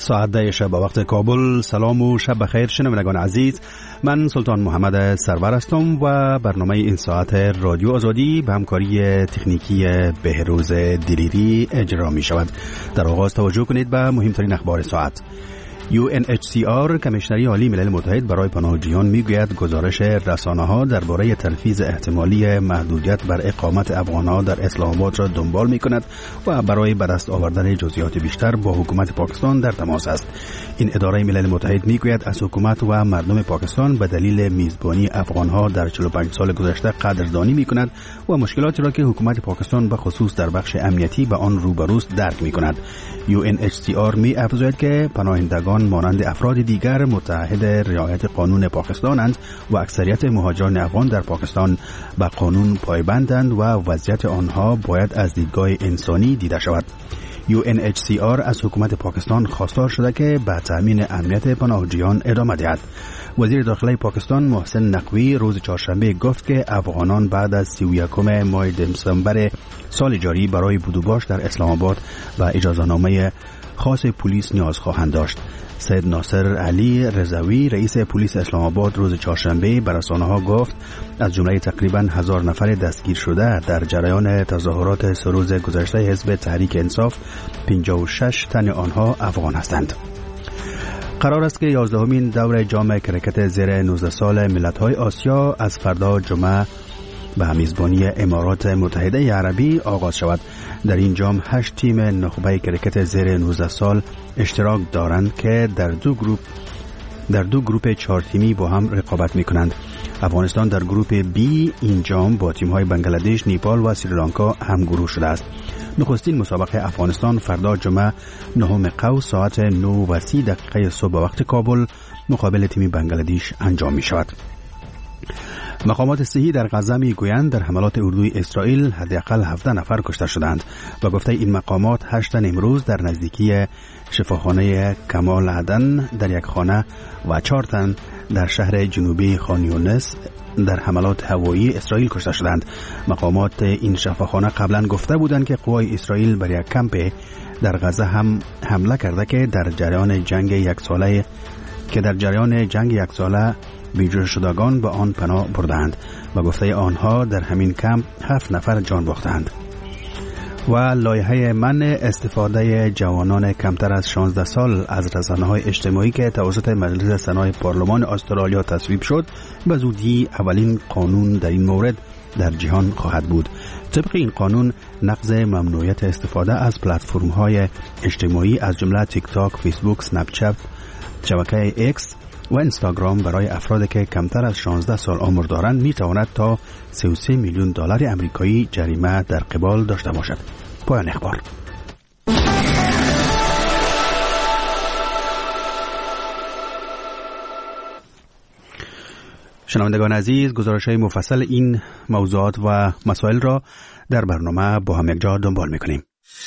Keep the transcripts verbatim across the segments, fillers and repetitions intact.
ساعت ده شب به وقت کابل. سلام و شب بخیر شنوندگان عزیز، من سلطان محمد سرور هستم و برنامه این ساعت رادیو آزادی به همکاری تکنیکی بهروز دلیری اجرا می شود. در آغاز توجه کنید به مهمترین اخبار ساعت. یو ان اچ سی آر کمیشنری عالی ملل متحد برای پناهجویان میگوید گزارش رسانه‌ها درباره تنفیذ احتمالی محدودیت بر اقامت افغان‌ها در اسلام آباد را دنبال می‌کند و برای به دست آوردن جزئیات بیشتر با حکومت پاکستان در تماس است. این اداره ملل متحد میگوید از حکومت و مردم پاکستان به دلیل میزبانی افغان‌ها در چهل و پنج سال گذشته قدردانی می‌کند و مشکلاتی را که حکومت پاکستان به خصوص در بخش امنیتی به آن روبروست درک می‌کند. یو ان اچ سی آر می‌افزاید که پناهندگان مانند افراد دیگر متعهد رعایت قانون پاکستانند و اکثریت مهاجران افغان در پاکستان به قانون پایبندند و وضعیت آنها باید از دیدگاه انسانی دیده شود. یو ان اچ سی آر از حکومت پاکستان خواستار شده که به تأمین امنیت پناهجویان ادامه دهد. وزیر داخلی پاکستان محسن نقوی روز چهارشنبه گفت که افغانان بعد از سی و یکم ماه دسامبر سال جاری برای بود و باش در اسلام آباد و اجازهنامه خاص پلیس نیاز خواهند داشت. سید ناصر علی رضوی رئیس پلیس اسلام آباد روز چهارشنبه به رسانه‌ها گفت از جمله تقریباً هزار نفر دستگیر شده در جریان تظاهرات سه روز گذشته حزب تحریک انصاف پنجاه و شش تن آنها افغان هستند. قرار است که یازدهمین دور جام کرکت زیر نوزده سال ملت‌های آسیا از فردا جمعه به میزبانی امارات متحده عربی آغاز شود. در این جام هشت تیم نخبه کرکت زیر نوزده سال اشتراک دارند که در دو گروه در دو گروه چهار تیمی با هم رقابت می‌کنند. افغانستان در گروه بی این جام با تیم‌های بنگلادش، نیپال و سریلانکا همگروه شده است. نخستین مسابقه افغانستان فردا جمعه نهم قوس ساعت نه و سی دقیقه صبح وقت کابل مقابل تیم بنگلادش انجام می‌شود. مقامات صحی در غزه میگویند در حملات اردوی اسرائیل حداقل هفده نفر کشته شدند و گفته این مقامات هشت تن امروز در نزدیکی شفاخانه کمال عدن در یک خانه و چهار تن در شهر جنوبی خان یونس در حملات هوایی اسرائیل کشته شدند. مقامات این شفاخانه قبلا گفته بودند که قوای اسرائیل بر یک کمپ در غزه هم حمله کرده که در جریان جنگ یک ساله که در جریان جنگ یک ساله بیجوش شدگان به آن پناه بردند و گفته آنها در همین کمپ هفت نفر جان باختند. و لایحه منع استفاده جوانان کمتر از شانزده سال از رسانه‌های اجتماعی که توسط مجلس سنای پارلمان استرالیا تصویب شد به زودی اولین قانون در این مورد در جهان خواهد بود. طبق این قانون نقض ممنوعیت استفاده از پلتفرم‌های اجتماعی از جمله تیک تاک، فیسبوک، اسنپ چت، شبکه ایکس و اینستاگرام برای افرادی که کمتر از شانزده سال عمر دارند می تواند تا سی و سه میلیون دلار آمریکایی جریمه در قبال داشته باشد. پایان اخبار. شنوندگان عزیز، گزارش‌های مفصل این موضوعات و مسائل را در برنامه با هم یکجا دنبال می‌کنیم.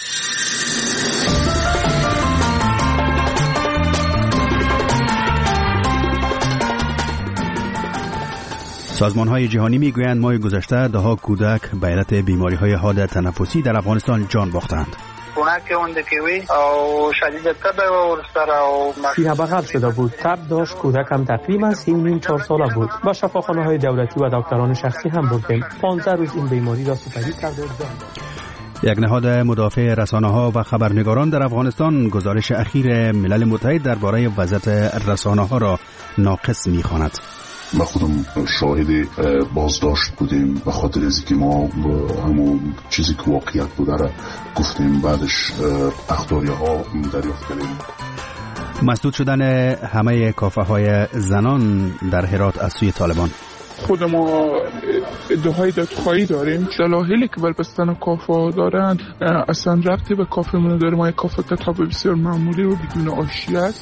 سازمان‌های جهانی می‌گویند ماه گذشته ده‌ها کودک به علت بیماری‌های حاد تنفسی در افغانستان جان باختند. سینه بغل شده بود. تب داشت. کودک هم تقریبا سی و نیم چهار ساله بود. با شفاخانه‌های دولتی و دکتران شخصی هم بردیم. پانزده روز این بیماری را سپری کرد و جان. یک نهاد مدافع رسانه‌ها و خبرنگاران در افغانستان گزارش اخیر ملل متحد درباره وضعیت رسانه‌ها را ناقص می‌خواند. ما خودم شاهد بازداشت بودیم به خاطر از اینکه ما همون چیزی که واقعیت بوده را گفتیم، بعدش اخطاریه ها دریافت کردیم. مسدود شدن همه کافه های زنان در هرات از سوی طالبان. خود ما ادعای دادخواهی داریم. دلایلی که بر بستن کافه دارند اصلا ربطی به کافه من نداره. ما یک کافه کتاب بسیار معمولی و بدون آشیت.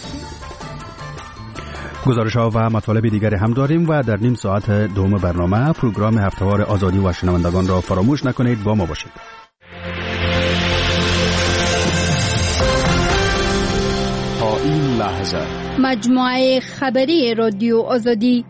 گزارش ها و مطالب دیگری هم داریم و در نیم ساعت دوم برنامه پروگرام هفتهوار آزادی و شنوندگان را فراموش نکنید. با ما باشید. تا این لحظه مجموعه خبری رادیو آزادی.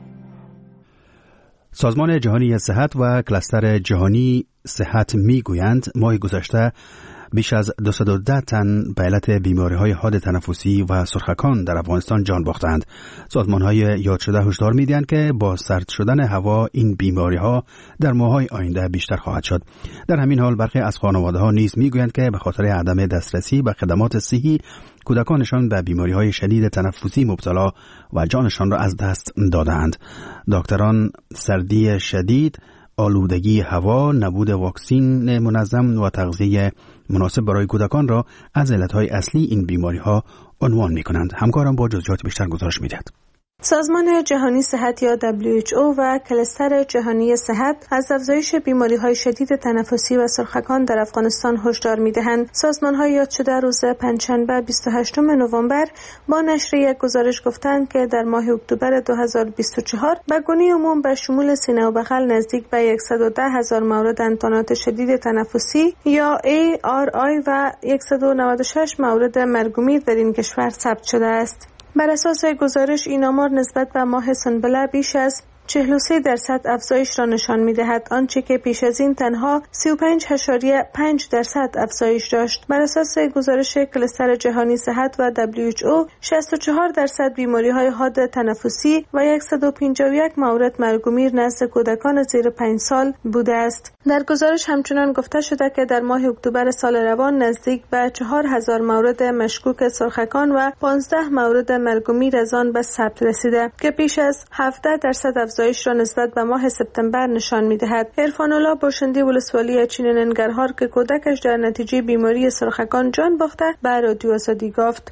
سازمان جهانی صحت و کلاستر جهانی صحت میگویند ماه گذشته بیش از دویست و ده تن به علت بیماری‌های حاد تنفسی و سرخکان در افغانستان جان باختند. سازمان‌های یاد شده هشدار می‌دهند که با سرد شدن هوا این بیماری‌ها در ماه‌های آینده بیشتر خواهد شد. در همین حال برخی از خانواده‌ها نیز می‌گویند که به خاطر عدم دسترسی به خدمات صحی کودکانشان به بیماری‌های شدید تنفسی مبتلا و جانشان را از دست دادند. دکتران سردی شدید، آلودگی هوا، نبود واکسین منظم و تغذیه مناسب برای کودکان را از علتهای اصلی این بیماری‌ها عنوان می‌کنند. همکارم با جزئیات بیشتر گزارش می‌دهد. سازمان جهانی صحت یا دبلیو اچ او و کلستر جهانی صحت از افزایش بیماری‌های شدید تنفسی و سرخکان در افغانستان هشدار می‌دهند. سازمان‌های یاد شده روز پنجشنبه بیست و هشتم نوامبر با نشر یک گزارش گفتند که در ماه اکتبر دو هزار و بیست و چهار به گونه عموم به شمول سینه و بغل نزدیک به صد و ده هزار مورد انتانات شدید تنفسی یا ای آر آی و صد و نود و شش مورد مرگ و میر در این کشور ثبت شده است. بر اساس گزارش این آمار نسبت به ماه سنبله بیش از چهل و سه درصد افزایش را نشان می‌دهد، آنچه که پیش از این تنها سی و پنج ممیز پنج درصد افزایش داشت. بر اساس گزارش کلستر جهانی صحت و دبلیو اچ او شصت و چهار درصد بیماری‌های حاد تنفسی و صد و پنجاه و یک مورد مرگ و میر نزد کودکان زیر پنج سال بوده است. در گزارش همچنان گفته شده که در ماه اکتبر سال روان نزدیک به چهار هزار مورد مشکوک سرخکان و پانزده مورد مرگ و میر از آن به ثبت رسیده که بیش از هفده درصد افزایش را نسبت به ماه سپتامبر نشان می‌دهد. عرفان الله باشنده ولسوالی چین ننگرهار که کودکش در نتیجه بیماری سرخکان جان باخته به رادیو آزادی گفت: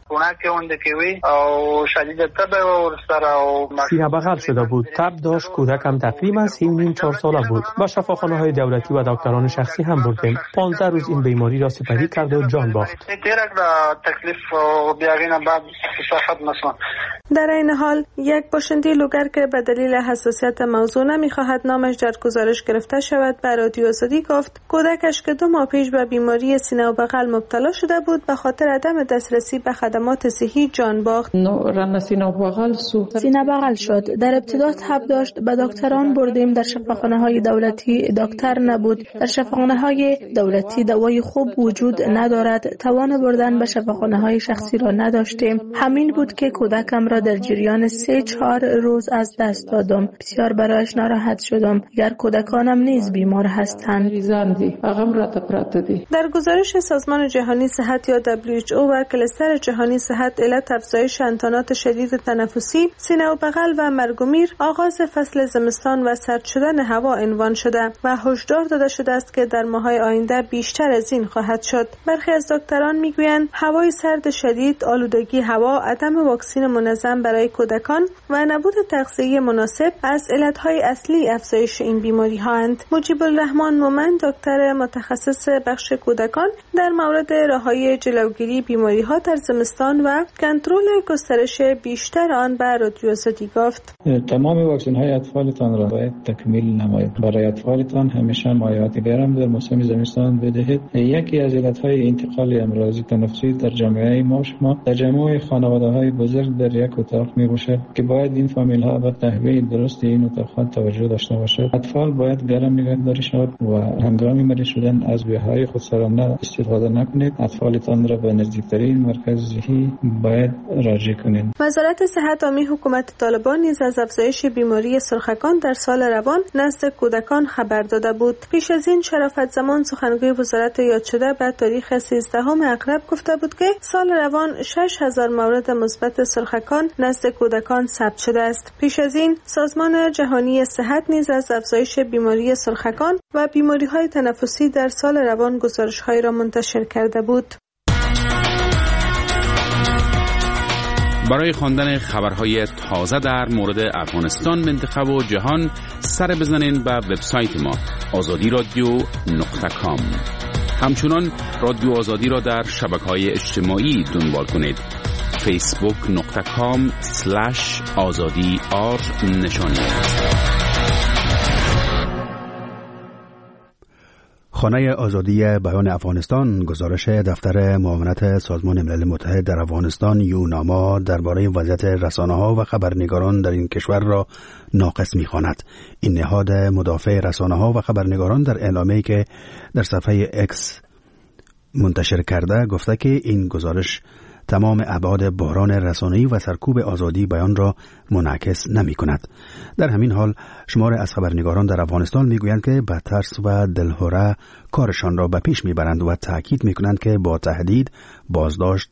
سینه بغل شده بود، تب داشت، کودکم تقریبا سی و نیم چهار ساله بود. به شفاخانه‌های دولتی و دکتران شخصی هم بردیم. پانزده روز این بیماری را سپری کرد و جان باخت. در این حال یک باشنده لوگر که به دلیل حساسیت موضوع نمی‌خواهد نامش در گزارش گرفته شود به رادیو آزادی گفت کودکش که دو ماه پیش به بیماری سینه و بغل مبتلا شده بود به خاطر عدم دسترسی به خدمات صحی جان باخت. سینه بغل شد. در ابتدا تب داشت. به دکتران بردیم. در شفاخانه‌های دولتی دکتر نبود. در شفاخانه‌های دولتی دوای خوب وجود ندارد. توان بردن به شفاخانه‌های شخصی را نداشتیم. همین بود که کودکم را در جریان سه چهار روز از دست دادم. بسیار برایش ناراحت شدم. اگر کودکانم نیز بیمار هستند. در گزارش سازمان جهانی صحت یا دبلیو اچ او و کلستر جهانی صحت علت افزایش انتانات شدید تنفسی، سینه و بغل و مرگ و میر آغاز فصل زمستان و سرد شدن هوا عنوان شده و هشدار داده شده است که در ماه‌های آینده بیشتر از این خواهد شد. برخی از دکتران میگویند هوای سرد شدید، آلودگی هوا، عدم واکسین منظم برای کودکان و نبود تغذیه مناسب از علتهای اصلی افزایش این بیماری هاند. مجیب الرحمن مومن دکتر متخصص بخش کودکان در مورد راههای جلوگیری بیماری ها در زمستان و کنترل گسترش بیشتر آن به رادیو آزادی گفت: تمام واکسن های اطفالتان را باید تکمیل نمایید. برای اطفالتان همیشه مایعات گرم در موسم زمستان بدهید. یکی از علتهای انتقال امراض تنفسی در جامعه ما شما تجمع خانواده های بزرگ در یک اتاق می باشد که باید این فامیل ها به تهویه درست این اتاقات توجه داشته باشد. اطفال باید گرم نگهداری شود و هنگام مریض شدن از بی‌های خودسرانه استفاده نکنید. اطفالتان را به نزدیکترین مرکز صحی باید راجع کنید. وزارت صحت عامه حکومت طالبان نیز از افزایش بیماری سرخکان در سال روان نزد کودکان خبر داده بود. پیش از این شرافت زمان سخنگوی وزارت یاد شده به تاریخ سیزدهم اکرب گفته بود که سال روان شش هزار مورد مثبت سرخکان نزد کودکان ثبت شده است. پیش از این سازمان جهانی صحت نیز از افزایش بیماری سرخکان و بیماری‌های تنفسی در سال روان گزارش‌هایی را منتشر کرده بود. برای خواندن خبرهای تازه در مورد افغانستان، منطقه و جهان سر بزنین به وبسایت ما آزادی رادیو نقطه کام. همچنان رادیو آزادی را در شبکه‌های اجتماعی دنبال کنید. فیسبوک نقطه کام سلش آزادی آر نشانی. خانه آزادی بیان افغانستان گزارش دفتر معاونت سازمان ملل متحد در افغانستان یوناما درباره وضعیت رسانه‌ها و خبرنگاران در این کشور را ناقص می‌خواند. این نهاد مدافع رسانه‌ها و خبرنگاران در اعلامیه‌ای که در صفحه اکس منتشر کرده گفته که این گزارش تمام ابعاد بحران رسانه‌ای و سرکوب آزادی بیان را منعکس نمی کند. در همین حال شمار از خبرنگاران در افغانستان می گویند که به ترس و دلهره کارشان را به پیش می برند و تأکید می کنند که با تهدید بازداشت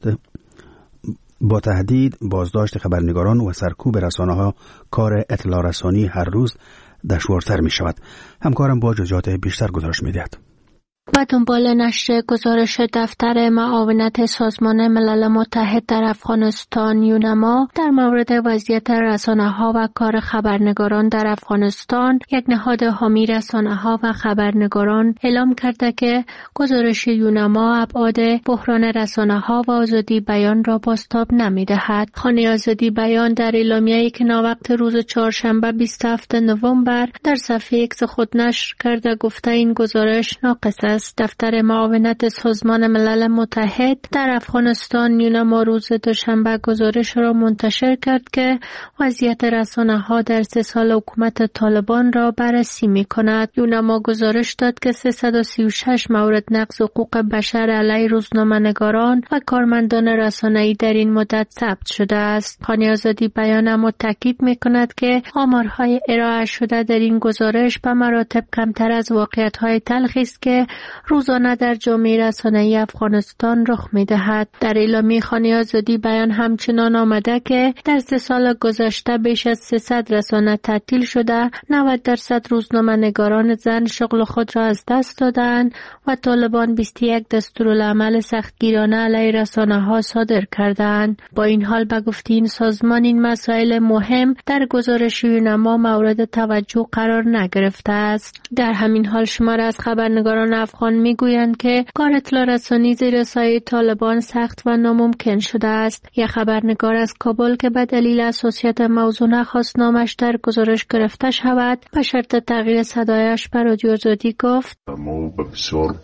با تهدید بازداشت خبرنگاران و سرکوب رسانه‌ها کار اطلاع رسانی هر روز دشوارتر می شود. همکارم با جزئیات بیشتر گزارش می دهد. و دنبال نشر گزارش دفتر معاونت سازمان ملل متحد در افغانستان یونما در مورد وضعیت رسانه‌ها و کار خبرنگاران در افغانستان، یک نهاد حامی رسانه‌ها و خبرنگاران اعلام کرده که گزارش یونما ابعاد بحران رسانه‌ها و آزادی بیان را بازتاب نمی‌دهد. خانه آزادی بیان در اعلامیه‌ای که ناوقت روز چهارشنبه بیست و هفتم نوامبر در صفحه ایکس خود نشر کرده گفته این گزارش ناقص است. دفتر معاونت سازمان ملل متحد در افغانستان یونما روز دوشنبه گزارش را منتشر کرد که وضعیت رسانه‌ها در سه سال حکومت طالبان را بررسی می‌کند. یونما گزارش داد که سیصد و سی و شش مورد نقض حقوق بشر علیه روزنامه‌نگاران و کارمندان رسانه‌ای در این مدت ثبت شده است. خانه آزادی بیان اما تاکید می‌کند که آمارهای ارائه شده در این گزارش به مراتب کمتر از واقعیت‌های تلخی است که روزانه در جامعه رسانه‌ای افغانستان رخ می‌دهد. در اعلامیه خانه آزادی بیان همچنان آمده که در سه سال گذشته بیش از سیصد رسانه تعطیل شده، نود درصد روزنامه‌نگاران زن شغل خود را از دست دادند و طالبان بیست و یک دستورالعمل سختگیرانه علیه رسانه‌ها صادر کردند. با این حال به گفته این سازمان این مسائل مهم در گزارش یونما مورد توجه قرار نگرفته است. در همین حال شمار از خبرنگاران افغان میگویند که کار اطلاع رسانی زیر سایه طالبان سخت و ناممکن شده است. یک خبرنگار از کابل که به دلیل حساسیت موضوع نخواست نامش در گزارش گرفته شود به شرط تغییر صدایش به رادیو آزادی گفت: ما به بسیار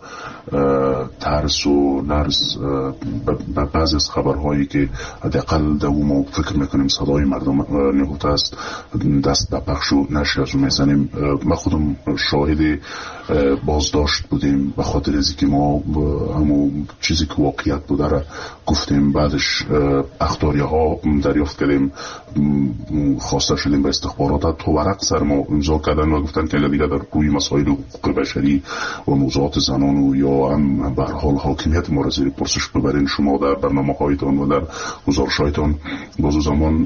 ترس و لرز به بعضی از خبرهایی که حداقل در ما فکر میکنیم صدای مردم نهفته است دست به پخش و نشر از اون میزنیم. ما خودم شاهد بازداشت بودیم به خاطر از که ما همون چیزی که واقعیت بوده را گفتیم، بعدش اخطاریه ها دریافت کردیم، خواسته شدیم به استخبارات تو ورق سر ما امضا کردن و گفتن که دیگه در روی مسائل حقوق بشری و موضوعات زنان و یا هم به هر حال حاکمیت ما را زیر پرسش ببرین، شما در برنامه هایتان و در گزارش‌هایتان باز زمان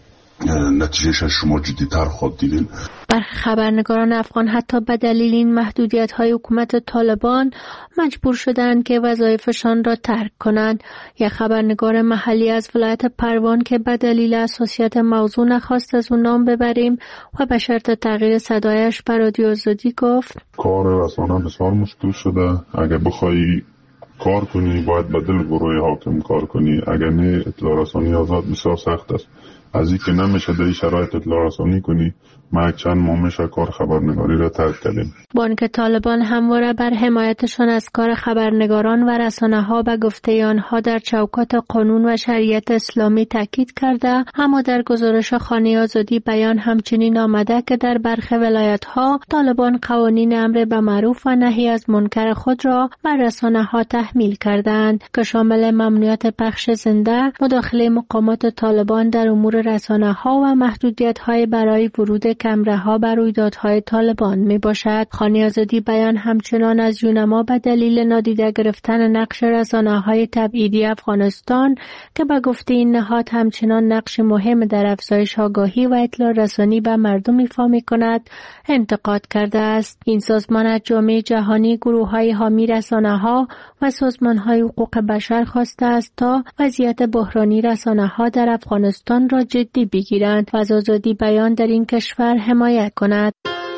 نتیجهش شما جدی‌تر خود دیدین. برخی خبرنگاران افغان حتی به دلیل این محدودیت‌های حکومت طالبان مجبور شدند که وظایفشان را ترک کنند. یک خبرنگار محلی از ولایت پروان که به دلیل حساسیت موضوع نخواست از اون نام ببریم و به شرط تغییر صدایش به رادیو آزادی گفت: کار رسانه بسیار مشکل شده. اگر بخوای کار کنی باید به دل گروه حاکم کار کنی، اگر نه اطلاع رسانی آزاد بسیار سخت است. از این که نمیشه در این شرایط اطلاع رسانی کنی، ما چند ماه میشه کار خبرنگاری را ترک کردیم. با آنکه طالبان همواره بر حمایتشان از کار خبرنگاران و رسانه‌ها به گفته آنها در چوکات قانون و شریعت اسلامی تاکید کرده، اما در گزارش خانه آزادی بیان همچنین آمده که در برخی ولایت‌ها طالبان قوانین امر به معروف و نهی از منکر خود را بر رسانه‌ها تحمیل کردند که شامل ممنوعیت پخش زنده، مداخله مقامات طالبان در امور رسانه‌ها و محدودیت‌های برای ورود کمره‌ها بر رویدادهای طالبان میباشد. خانه آزادی بیان همچنان از یونما به دلیل نادیده گرفتن نقش رسانه‌های تبعیدی افغانستان که به گفته این نهاد همچنان نقش مهم در افزایش آگاهی و اطلاع رسانی به مردم ایفا می‌کند انتقاد کرده است. این سازمان از جامعه جهانی، گروه‌های حامی رسانه‌ها و سازمان‌های حقوق بشر خواسته است تا وضعیت بحرانی رسانه‌ها در افغانستان را جدی بگیرند و از آزادی بیان در این کشور حمایت کند.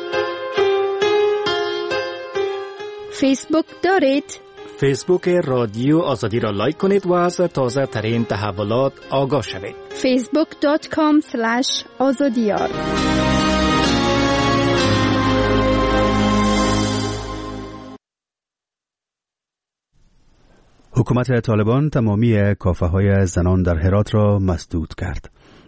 فیسبوک دارید؟ فیسبوک رادیو آزادی را لایک کنید و از تازه ترین تحولات آگاه شوید. فیسبوک دات کام اسلش آزادیار. حکومت طالبان تمامی کافه‌های زنان در هرات را مسدود کرد.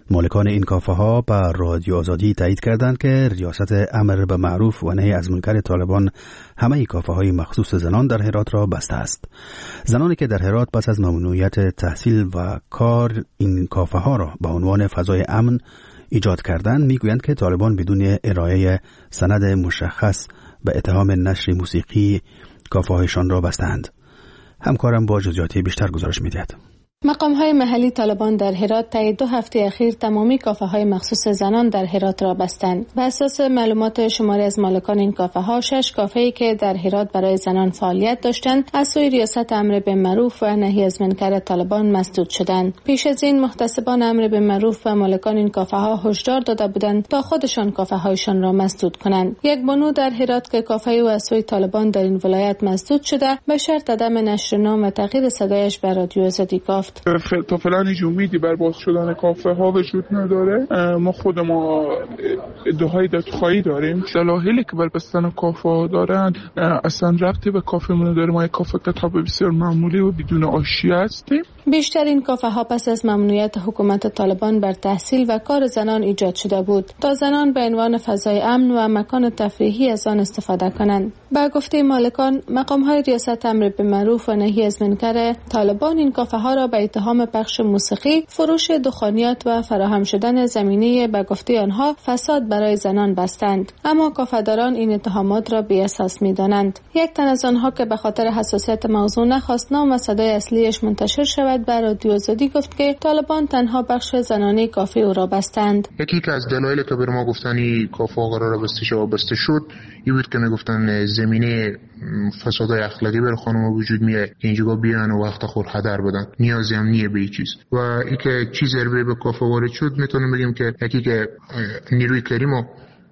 مالکان این کافه ها به رادیو آزادی تایید کردند که ریاست امر به معروف و نهی از منکر طالبان همه کافه های مخصوص زنان در هرات را بسته است. زنانی که در هرات پس از ممنوعیت تحصیل و کار این کافه ها را به عنوان فضای امن ایجاد کردند میگویند که طالبان بدون ارائه سند مشخص به اتهام نشر موسیقی کافه هایشان را بستند. همکارم با جزئیات بیشتر گزارش می‌دهد. مقام‌های محلی طالبان در هرات طی دو هفته اخیر تمامی کافه‌های مخصوص زنان در هرات را بستند. بر اساس معلومات شماری از مالکان این کافه‌ها، شش کافه‌ای که در هرات برای زنان فعالیت داشتند، از سوی ریاست امر به معروف و نهی از منکر طالبان مسدود شدند. پیش از این محتسبان امر به معروف و مالکان این کافه‌ها هشدار داده بودند تا خودشان کافه‌هایشان را مسدود کنند. یک بانو در هرات که کافه‌ای از سوی طالبان در این ولایت مسدود شده، به شرط عدم نشر نام و تغییر صدایش به رادیو آزادی گفت. تا فعلا هیچ امیدی بر باز شدن کافه ها وجود نداره. ما خود ما ادعای دادخواهی داریم. دلایلی که بر بستن کافه ها دارن اصلا ربطی به کافه من نداره. ما یک کافه کتاب بسیار معمولی و بدون آشیه هستیم. بیشتر این کافه ها پس از ممنوعیت حکومت طالبان بر تحصیل و کار زنان ایجاد شده بود تا زنان به عنوان فضای امن و مکان تفریحی از آن استفاده کنند. با گفته مالکان، مقام های ریاست امر به معروف و نهی از منکر طالبان این کافه ها را به اتهام پخش موسیقی، فروش دخانیات و فراهم شدن زمینه به گفته آنها فساد برای زنان بستند. اما کافه‌داران این اتهامات را بی اساس می‌دانند. یک تن از آنها که به خاطر حساسیت موضوع نخواست نام و صدای اصلیش منتشر شود، بر رادیو آزادی گفت که طالبان تنها بخش زنانه کافه او را بستند. یکی که از دلایلی که بر ما گفتن کافه قرار بسته شد بسته شد این بود که میگفتن زمینه فسادهای اخلاقی بر خانم وجود میاد، اینجا بیان و وقت خود هدر بدن، نیازی هم نیه به چیز. و این که چیز ضربه به کافه وارد شد، میتونیم بگیم که یکی که نیروی کریمو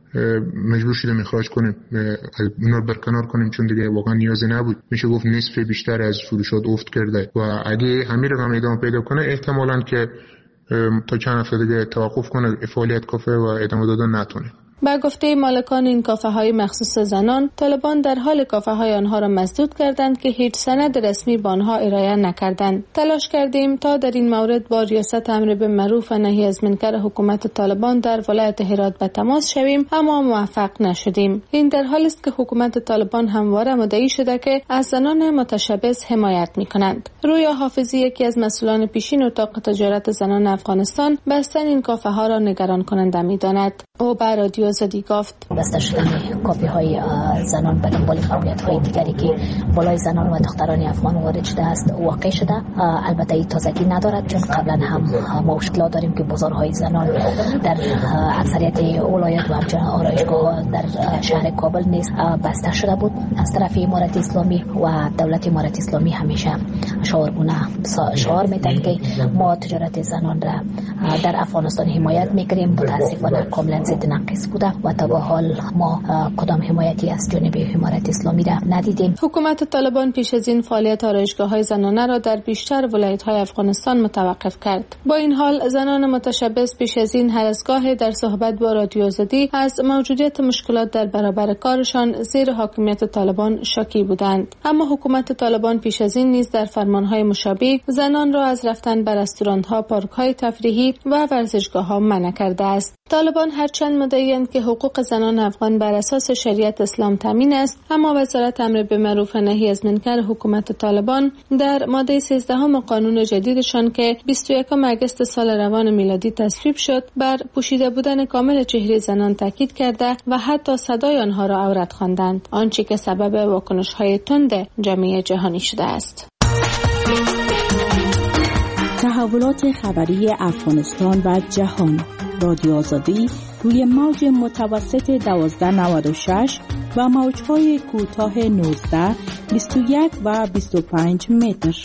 مجبور شدیم اخراج کنیم، اونا رو برکنار کنیم، چون دیگه واقعا نیازی نبود. میشه گفت نصف بیشتر از فروشات افت کرده و اگه همین رقم ادامه پیدا کنه احتمالاً که تا چند هفته دیگه توقف کنه فعالیت کافه و ادامه دادن نتونه. با گفته مالکان این کافه های مخصوص زنان، طالبان در حال کافه های آنها را مسدود کردند که هیچ سند رسمی به آنها ارائه نکردند. تلاش کردیم تا در این مورد با ریاست امر به معروف و نهی از منکر حکومت طالبان در ولایت هرات به تماس شویم، اما موفق نشدیم. این در حالی است که حکومت طالبان همواره مدعی شده که از زنان متشبث حمایت می‌کنند. رویا حافظی، یکی از مسئولان پیشین اتاق تجارت زنان افغانستان، بستن این کافه ها را نگران کننده می‌داند. او بر رادیو آزادی گفت: بسته شدن کافه های زنان به دنبال فعالیت های دیگری که بالای زنان و دختران افغان وارد شده است واقع شده. البته این تازگی ندارد، چون قبلا هم ما مشکلات داریم که بازارهای زنان در اکثریت ولایات و همچنین آرایشگاه در شهر کابل نیز بسته شده بود. از طرف امارت اسلامی و دولت امارت اسلامی همیشه شعارگونه شعار میدن که ما تجارت زنان را در افغانستان حمایت میکنیم. متاسفانه کاملا ضد نقیص بوده و تا به حال ما کدام حمایتی از جانب امارت اسلامی را ندیدیم. حکومت طالبان پیش از این فعالیت آرایشگاه‌های زنانه را در بیشتر ولایت‌های افغانستان متوقف کرد. با این حال زنان متشبث پیش از این هر از گاهی در صحبت با رادیو آزادی از موجودیت مشکلات در برابر کارشان زیر حاکمیت طالبان شاکی بودند. اما حکومت طالبان پیش از این نیز در فرمان‌های مشابه زنان را از رفتن به رستوران‌ها، پارک‌های تفریحی و ورزشگاه‌ها منع کرده است. طالبان هرچند مدعی‌اند که حقوق زنان افغان بر اساس شریعت اسلام تامین است، اما وزارت امر به معروف و نهی از منکر حکومت طالبان در ماده سیزده قانون جدیدشان که بیست و یکم آگوست سال روان میلادی تصویب شد، بر پوشیده بودن کامل چهره زنان تاکید کرده و حتی صدای آنها را عورت خواندند، آنچه که سبب واکنش‌های تند جامعه جهانی شده است. تحولات خبری افغانستان و جهان. رادیو آزادی روی موج متوسط دوازده نود و شش و موج‌های کوتاه نوزده، بیست و یک و بیست و پنج متر.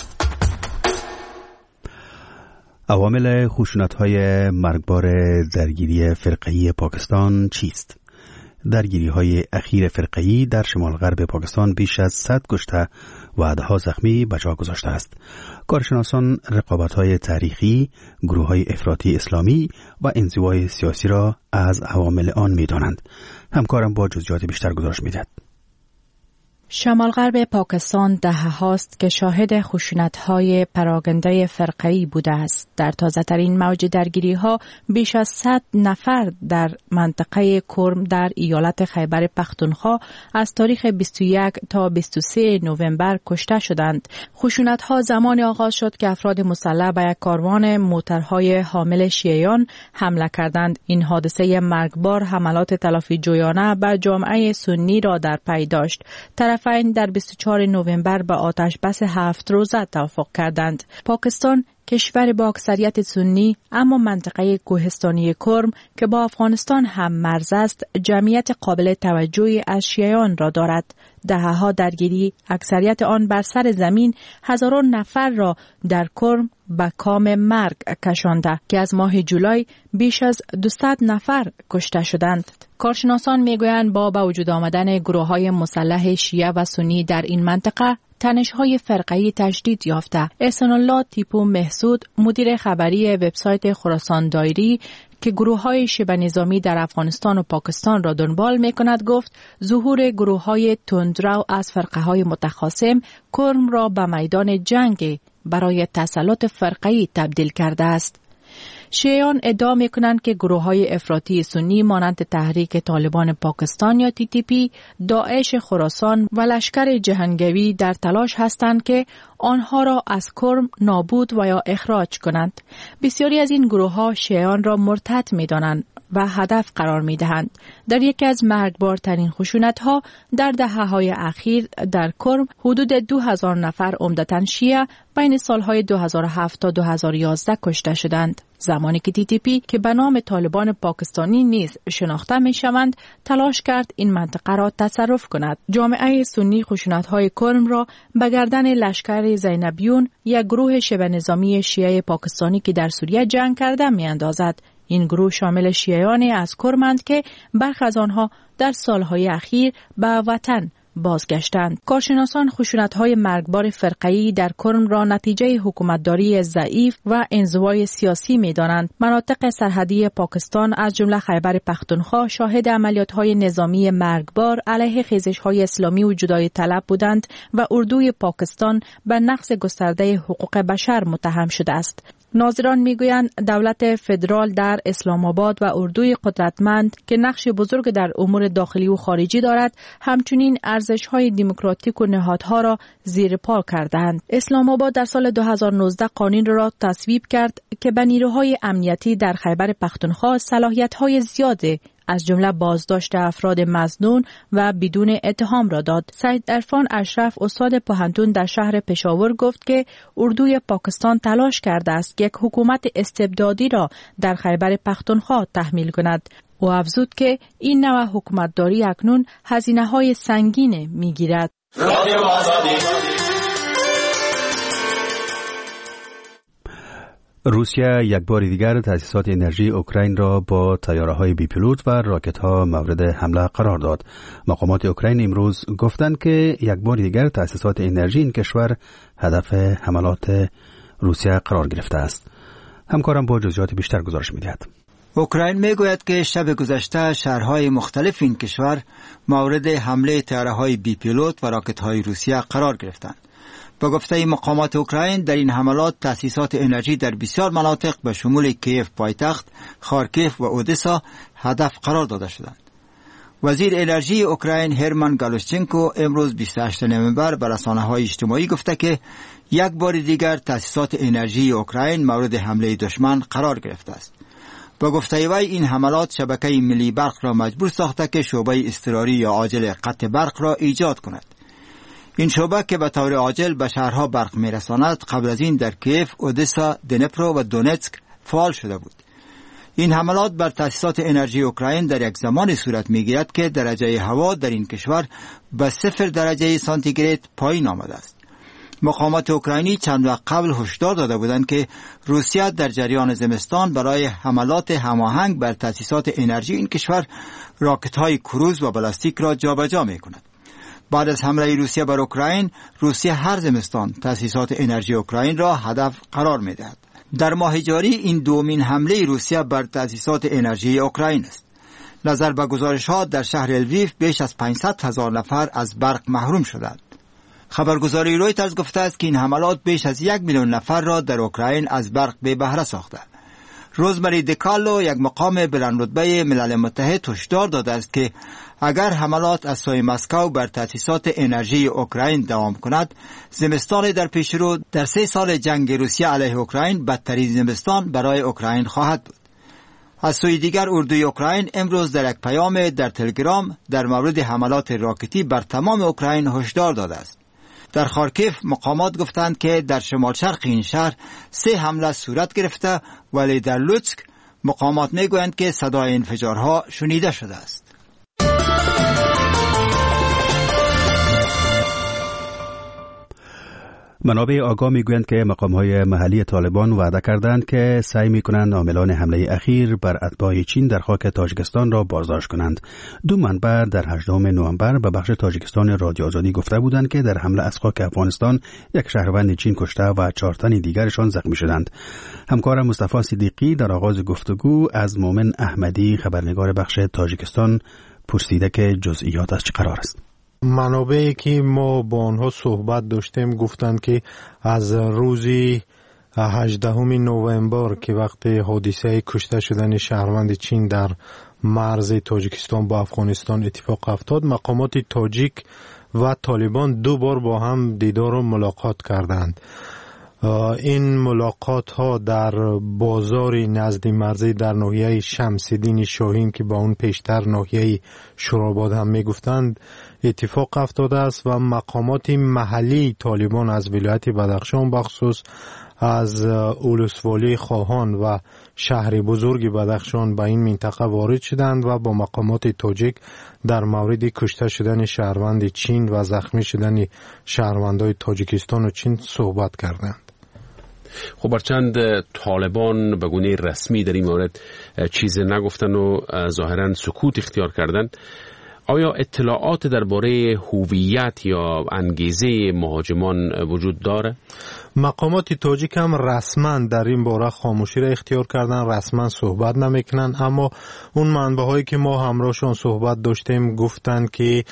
عوامل خشونت‌های مرگبار درگیری فرقه‌ای پاکستان چیست؟ درگیری‌های اخیر فرقه‌ای در شمال غرب پاکستان بیش از صد کشته و ده‌ها زخمی به جا گذاشته است. کارشناسان رقابت‌های تاریخی، گروه‌های افراطی اسلامی و انزوای سیاسی را از عوامل آن می‌دانند. همکارم با جزئیات بیشتر گزارش می‌دهد. شمال غرب پاکستان دهه هاست که شاهد خشونت‌های پراگنده فرقه‌ای بوده است. در تازه‌ترین موج درگیری‌ها بیش از صد نفر در منطقه کرم در ایالت خیبر پختونخوا از تاریخ بیست و یک تا بیست و سه نوامبر کشته شدند. خشونت‌ها زمان آغاز شد که افراد مسلح به یک کاروان موترهای حامل شیعیان حمله کردند. این حادثه مرگبار حملات تلافی جویانه به جامعه سنی را در پی داشت. طرفین در بیست و چهارم نوامبر به آتش بس هفت روزه توافق کردند. پاکستان کشور با اکثریت سنی اما منطقه کوهستانی کرم که با افغانستان هم مرز است، جمعیت قابل توجهی از شیعیان را دارد. دهه‌ها درگیری، اکثریت آن بر سر زمین، هزاران نفر را در کرم به کام مرگ کشانده که از ماه جولای بیش از دویست نفر کشته شدند. کارشناسان میگویند با به وجود آمدن گروه‌های مسلح شیعه و سنی در این منطقه، تنش‌های فرقه‌ای تشدید یافته. احسان الله تیپو محسود، مدیر خبری وبسایت خراسان دایری که گروه‌های شبه نظامی در افغانستان و پاکستان را دنبال می‌کند، گفت ظهور گروه‌های تندرو از فرقه‌های متخاصم کرم را به میدان جنگ برای تسلط فرقه‌ای تبدیل کرده است. شیعیان ادعا می‌کنند که گروه‌های افراطی سنی مانند تحریک طالبان پاکستان یا تی تی پی، داعش خراسان و لشکر جهنگوی در تلاش هستند که آنها را از کرم نابود و یا اخراج کنند. بسیاری از این گروه‌ها شیعیان را مرتد می‌دانند و هدف قرار می‌دهند. در یکی از مرگبارترین خشونت‌ها در دهه‌های اخیر در کرم حدود دو هزار نفر عمدتاً شیعه بین سالهای دو هزار و هفت تا دو هزار و یازده کشته شدند، زمانی که تی تی پی که به نام طالبان پاکستانی نیز شناخته می‌شوند تلاش کرد این منطقه را تصرف کند. جامعه سنی خشونت‌های کرم را به گردن لشکر زینبیون، یک گروه شبه نظامی شیعه پاکستانی که در سوریه جنگ کرده می‌اندازد. این گروه شامل شیعیان از کرمند که برخی از آنها در سالهای اخیر به وطن بازگشتند. کارشناسان خشونت‌های مرگبار فرقه‌ای در کرم را نتیجه حکومتداری ضعیف و انزوای سیاسی می‌دانند. مناطق سرحدی پاکستان از جمله خیبر پختونخوا شاهد عملیات‌های نظامی مرگبار علیه خیزش‌های اسلامی و جدای طلب بودند و اردوی پاکستان به نقض گسترده حقوق بشر متهم شده است. ناظران میگویند دولت فدرال در اسلام آباد و اردوی قدرتمند که نقش بزرگ در امور داخلی و خارجی دارد، همچنین ارزش‌های دموکراتیک و نهادها را زیر پا کردند. اسلام آباد در سال دو هزار و نوزده قانون را تصویب کرد که به نیروهای امنیتی در خیبر پختونخوا صلاحیت‌های زیاده از جمله بازداشت افراد مظنون و بدون اتهام را داد. سید عرفان اشرف، استاد پوهنتون در شهر پشاور، گفت که اردوی پاکستان تلاش کرده است که یک حکومت استبدادی را در خیبر پختونخوا تحمیل کند. او افزود که این نوع حکومتداری اکنون هزینه‌های سنگین می‌گیرد. روسیه یک بار دیگر تأسیسات انرژی اوکراین را با طیاره‌های بی پیلوت و راکت‌ها مورد حمله قرار داد. مقامات اوکراین امروز گفتند که یک بار دیگر تأسیسات انرژی این کشور هدف حملات روسیه قرار گرفته است. همکارم با جزئیات بیشتر گزارش می‌دهد. اوکراین میگوید که شب گذشته شهرهای مختلف این کشور مورد حمله طیاره‌های بی پیلوت و راکت‌های روسیه قرار گرفتند. با گفته مقامات اوکراین در این حملات تأسیسات انرژی در بسیار مناطق به شمول کیف پایتخت، خارکیف و اودسا هدف قرار داده شدند. وزیر انرژی اوکراین هرمان گالوشچنکو امروز بیست و هشتم نوامبر به رسانه‌های اجتماعی گفته که یک بار دیگر تأسیسات انرژی اوکراین مورد حمله دشمن قرار گرفته است. با گفته وی این حملات شبکه ملی برق را مجبور ساخته که شعبه اضطراری یا عاجل قطع برق را ایجاد کند. این شعبه که به طور عاجل به شهرها برق میرساند قبل از این در کیف، اودسا، دنپرو و دونتسک فعال شده بود. این حملات بر تأسیسات انرژی اوکراین در یک زمان صورت میگیرد که درجه هوا در این کشور به صفر درجه سانتیگراد پایین آمده است. مقامات اوکراینی چند وقت قبل هشدار داده بودند که روسیه در جریان زمستان برای حملات هماهنگ بر تأسیسات انرژی این کشور راکت‌های کروز و بالاستیک را جابجا می‌کند. بعد از حمله روسیه بر اوکراین، روسیه هر زمستان تأسیسات انرژی اوکراین را هدف قرار می‌دهد. در ماه جاری این دومین حمله روسیه بر تأسیسات انرژی اوکراین است. نظر به گزارش ها در شهر الویف بیش از پانصد هزار نفر از برق محروم شدند. خبرگزاری رویترز گفته است که این حملات بیش از یک میلیون نفر را در اوکراین از برق بی بهره ساخته. روزمری دیکارلو، یک مقام بلندرتبه ملل متحد، هشدار داده است که اگر حملات از سوی مسکو بر تأسیسات انرژی اوکراین دوام کند، زمستان در پیش رو در سه سال جنگ روسیه علیه اوکراین بدترین زمستان برای اوکراین خواهد بود. از سوی دیگر اردوی اوکراین امروز در یک پیام در تلگرام در مورد حملات راکتی بر تمام اوکراین هشدار داده است. در خارکیف مقامات گفتند که در شمال شرق این شهر سه حمله صورت گرفته، ولی در لوتسک مقامات میگویند که صدای انفجارها شنیده شده است. منابع آگاه میگویند که مقام‌های محلی طالبان وعده کردند که سعی می‌کنند عاملان حمله اخیر بر اتباع چین در خاک تاجیکستان را بازداشت کنند. دو منبع در هجدهم نوامبر به بخش تاجیکستان رادیو آزادی گفته بودند که در حمله از خاک افغانستان یک شهروند چین کشته و چهار تن دیگرشان زخمی شدند. همکارم مصطفی صدیقی در آغاز گفتگو از مومن احمدی خبرنگار بخش تاجیکستان پرسیده که جزئیات از چه قرار است. منابعی که ما با آنها صحبت داشتیم گفتند که از روزی هجدهم نوامبر که وقت حادثه کشته شدن شهروند چین در مرز تاجیکستان با افغانستان اتفاق افتاد، مقامات تاجیک و طالبان دو بار با هم دیدار و ملاقات کردند. این ملاقات ها در بازار نزد مرزی در ناحیه شمس‌الدین شاهین که با اون پیشتر ناحیه شوراباد هم می گفتند اتفاق افتاده است و مقامات محلی طالبان از ولایت بدخشان بخصوص از اولسوالی خواهان و شهر بزرگ بدخشان به این منطقه وارد شدند و با مقامات تاجیک در مورد کشته شدن شهروند چین و زخمی شدن شهروندای تاجیکستان و چین صحبت کردند. خب برچند طالبان به گونه رسمی در این مورد چیز نگفتن و ظاهرا سکوت اختیار کردن، آیا اطلاعات درباره هویت یا انگیزه مهاجمان وجود داره؟ مقامات تاجیک هم رسما در این باره خاموشی را اختیار کردن، رسما صحبت نمیکنن، اما اون منبع هایی که ما همراهشون صحبت داشتیم گفتند که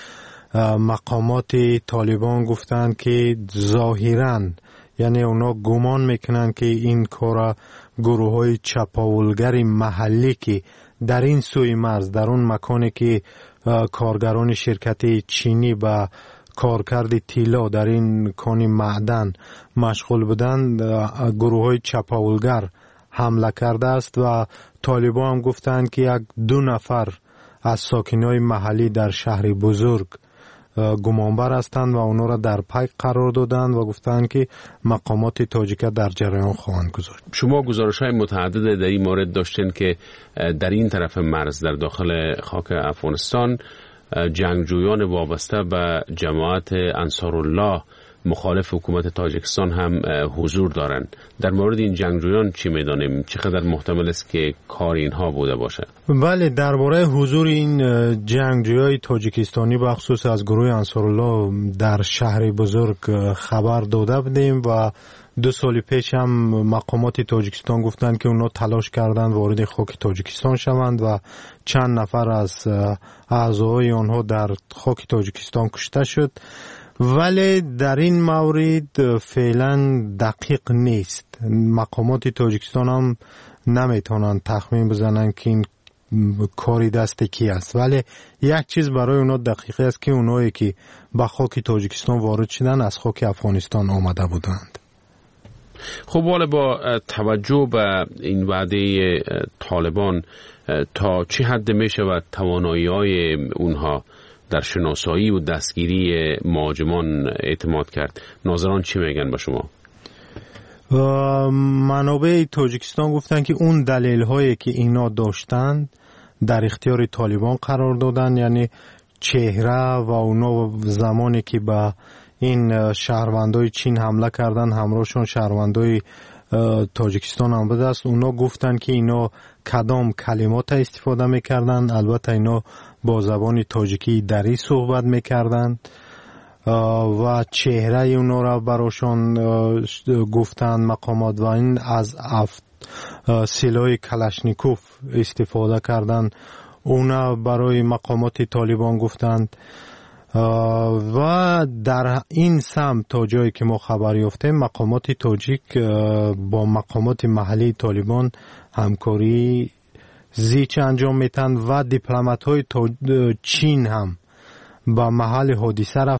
مقامات طالبان گفتند که ظاهراً یعنی اونا گمان میکنن که این کار گروه های چپاولگر محلی که در این سوی مرز در اون مکانی که کارگران شرکت چینی و کارکرد تیلا در این کانی معدن مشغول بودند، گروه های چپاولگر حمله کرده است و طالبان هم گفتند که یک دو نفر از ساکنای محلی در شهر بزرگ گمانبر هستند و اونا را در پیک قرار دادند و گفتند که مقامات تاجیکه در جریان خواهند گذاشت. شما گزارش‌های متعدد در این مورد داشتین که در این طرف مرز در داخل خاک افغانستان جنگجویان وابسته به جماعت انصارالله مخالف حکومت تاجیکستان هم حضور دارند. در مورد این جنگجویان چی می‌دانیم؟ چقدر محتمل است که کار اینها بوده باشه؟ بله، درباره حضور این جنگجویان تاجیکستانی بخصوص از گروه انصارالله در شهر بزرگ خبر داده بودیم و دو سال پیش هم مقامات تاجیکستان گفتند که اونا تلاش کردند وارد خاک تاجیکستان شوند و چند نفر از اعضای آنها در خاک تاجیکستان کشته شد، ولی در این مورد فعلا دقیق نیست. مقامات تاجیکستان هم نمیتونن تخمین بزنن که این کاری دست کی است، ولی یک چیز برای اونا دقیقه است که اونایی که به خاک تاجیکستان وارد شدن از خاک افغانستان آمده بودند. خب والا با توجه به این وعده طالبان تا چه حد می شود توانایی های اونها در شناسایی و دستگیری مهاجمان اعتماد کرد؟ ناظران چی میگن به شما؟ منابع تاجیکستان گفتن که اون دلیل هایی که اینا داشتن در اختیار طالبان قرار دادن، یعنی چهره و اونا زمانی که به این شهروندای چین حمله کردن همراهشون شهروندای تاجیکستان هم بوده است. اونا گفتن که اینا کدام کلمات استفاده میکردن، البته اینا با زبان تاجیکی دری صحبت میکردن و چهره اونا را براشون گفتن مقامات و این از سلاح کلاشنیکوف استفاده کردن. اونا برای مقامات طالبان گفتند و در این سمت تا جایی که ما خبر یافتیم مقامات تاجیک با مقامات محلی طالبان همکاری زیچ انجام میتن و دیپلمات های چین هم به محل حادثه